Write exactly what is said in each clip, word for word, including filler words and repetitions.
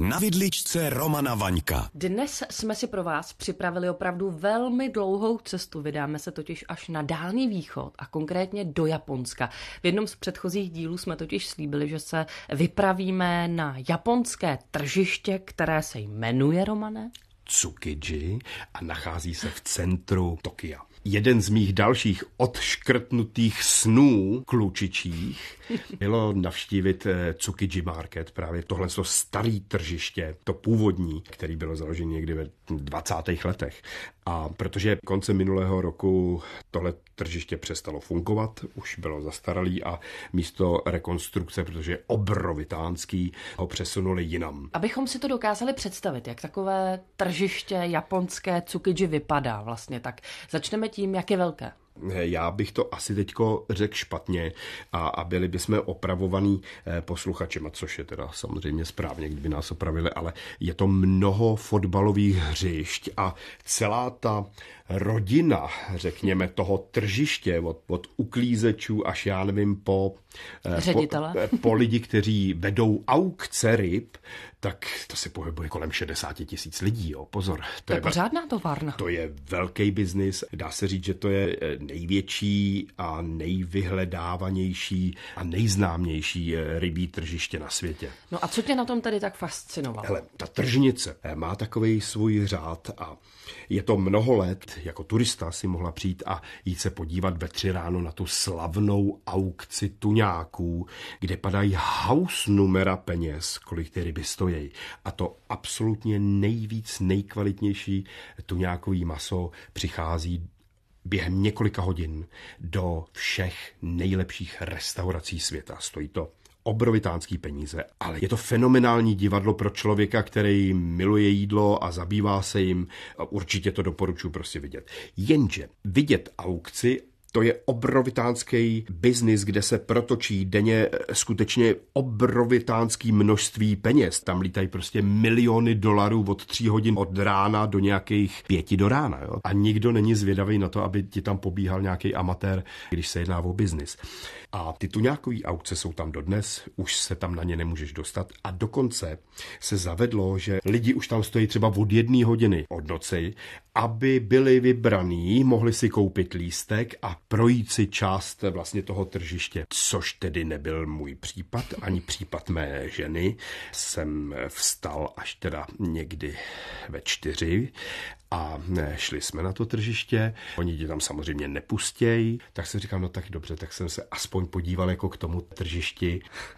Na vidličce Romana Vaňka. Dnes jsme si pro vás připravili opravdu velmi dlouhou cestu. Vydáme se totiž až na Dálný východ a konkrétně do Japonska. V jednom z předchozích dílů jsme totiž slíbili, že se vypravíme na japonské tržiště, které se jmenuje, Romane? Tsukiji a nachází se v centru Tokia. Jeden z mých dalších odškrtnutých snů klučičích bylo navštívit Tsukiji Market, právě tohle staré tržiště, to původní, který bylo založené někdy ve dvacátých letech. A protože koncem minulého roku tohle tržiště přestalo fungovat, už bylo zastaralý a místo rekonstrukce, protože je obrovitánský, ho přesunuli jinam. Abychom si to dokázali představit, jak takové tržiště japonské Tsukiji vypadá vlastně, tak začneme tím, jak je velké. Já bych to asi teďko řekl špatně a, a byli bychom opravovaný posluchačema, což je teda samozřejmě správně, kdyby nás opravili, ale je to mnoho fotbalových hřišť a celá ta rodina, řekněme, toho tržiště od, od uklízečů až já nevím po, ředitele. po, po lidi, kteří vedou aukce ryb, tak to se pohybuje kolem šedesát tisíc lidí, jo, pozor. To, to je pořádná továrna. To je velký biznis, dá se říct, že to je největší a nejvyhledávanější a nejznámější rybí tržiště na světě. No a co tě na tom tedy tak fascinovalo? Hele, ta tržnice má takový svůj řád a je to mnoho let, jako turista si mohla přijít a jít se podívat ve tři ráno na tu slavnou aukci tuňáků, kde padají haus numera peněz, kolik ty ryby stojí. A to absolutně nejvíc, nejkvalitnější tuňákový maso přichází během několika hodin do všech nejlepších restaurací světa. Stojí to obrovitánský peníze, ale je to fenomenální divadlo pro člověka, který miluje jídlo a zabývá se jim. Určitě to doporučuji prostě vidět. Jenže vidět aukci, to je obrovitánský biznis, kde se protočí denně skutečně obrovitánský množství peněz. Tam lítají prostě miliony dolarů od tří hodin od rána do nějakých pěti do rána. Jo? A nikdo není zvědavý na to, aby ti tam pobíhal nějaký amatér, když se jedná o biznis. A ty tuňákový aukce jsou tam dodnes, už se tam na ně nemůžeš dostat. A dokonce se zavedlo, že lidi už tam stojí třeba od jedné hodiny od noci, aby byli vybraní, mohli si koupit lístek a projít si část vlastně toho tržiště, což tedy nebyl můj případ, ani případ mé ženy. Jsem vstal až teda někdy ve čtyři a šli jsme na to tržiště. Oni tě tam samozřejmě nepustějí, tak jsem říkal, no tak dobře, tak jsem se aspoň podíval jako k tomu tržišti.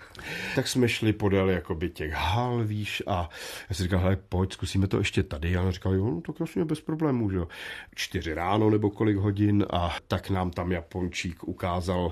Tak jsme šli podél jakoby těch hal, víš, a já jsem říkal, hele, pojď, zkusíme to ještě tady. A on říkal, jo, no to krásně bez problémů, že jo. Čtyři ráno nebo kolik hodin a tak nám tam Japončík ukázal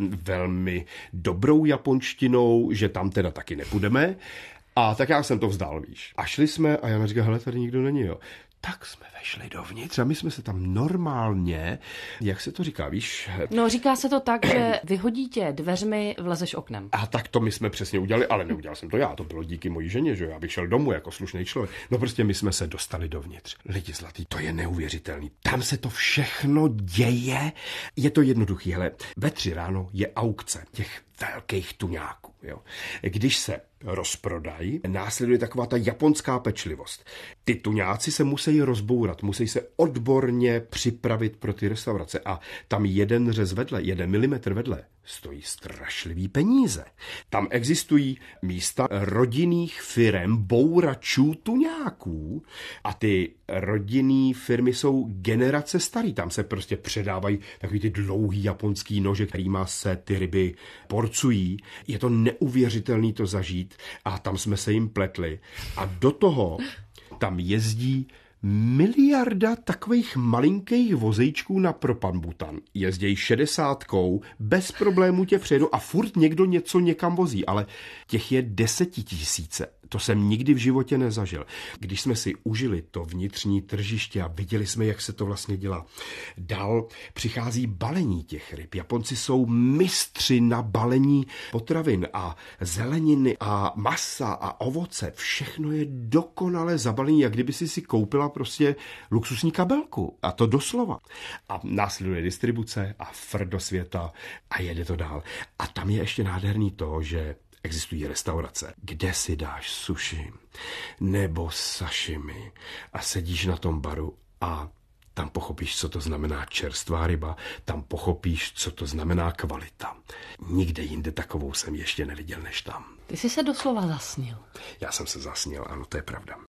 velmi dobrou japonštinou, že tam teda taky nepůjdeme. A tak já jsem to vzdal, víš. A šli jsme a já říkal, hele, tady nikdo není, jo. Tak jsme vešli dovnitř a my jsme se tam normálně, jak se to říká, víš? No říká se to tak, že vyhodí tě dveřmi, vlezeš oknem. A tak to my jsme přesně udělali, ale neudělal jsem to já, to bylo díky mojí ženě, že já bych šel domů jako slušný člověk. No prostě my jsme se dostali dovnitř. Lidi zlatý, to je neuvěřitelný. Tam se to všechno děje. Je to jednoduchý, hele, ve tři ráno je aukce těch velkých tuňáků, jo. Když se rozprodají, následuje taková ta japonská pečlivost. Ty tuňáci se musí rozbourat, musí se odborně připravit pro ty restaurace a tam jeden řez vedle, jeden milimetr vedle stojí strašlivý peníze. Tam existují místa rodinných firem bouračů tuňáků a ty rodinný firmy jsou generace starý. Tam se prostě předávají takový ty dlouhý japonský nože, kterýma se ty ryby porcují. Je to neuvěřitelný to zažít a tam jsme se jim pletli. A do toho tam jezdí miliarda takových malinkých vozejčků na propanbutan. Jezdějí šedesátkou, bez problémů tě přejedou a furt někdo něco někam vozí, ale těch je desetitisíce. To jsem nikdy v životě nezažil. Když jsme si užili to vnitřní tržiště a viděli jsme, jak se to vlastně dělá. Dál přichází balení těch ryb. Japonci jsou mistři na balení potravin a zeleniny a masa a ovoce. Všechno je dokonale zabalení, jak kdyby si si koupila prostě luxusní kabelku. A to doslova. A následuje distribuce a fr do světa a jede to dál. A tam je ještě nádherný to, že Existují restaurace, kde si dáš sushi nebo sashimi a sedíš na tom baru a tam pochopíš, co to znamená čerstvá ryba, tam pochopíš, co to znamená kvalita. Nikde jinde takovou jsem ještě neviděl než tam. Ty jsi se doslova zasnil. Já jsem se zasnil, ano, to je pravda.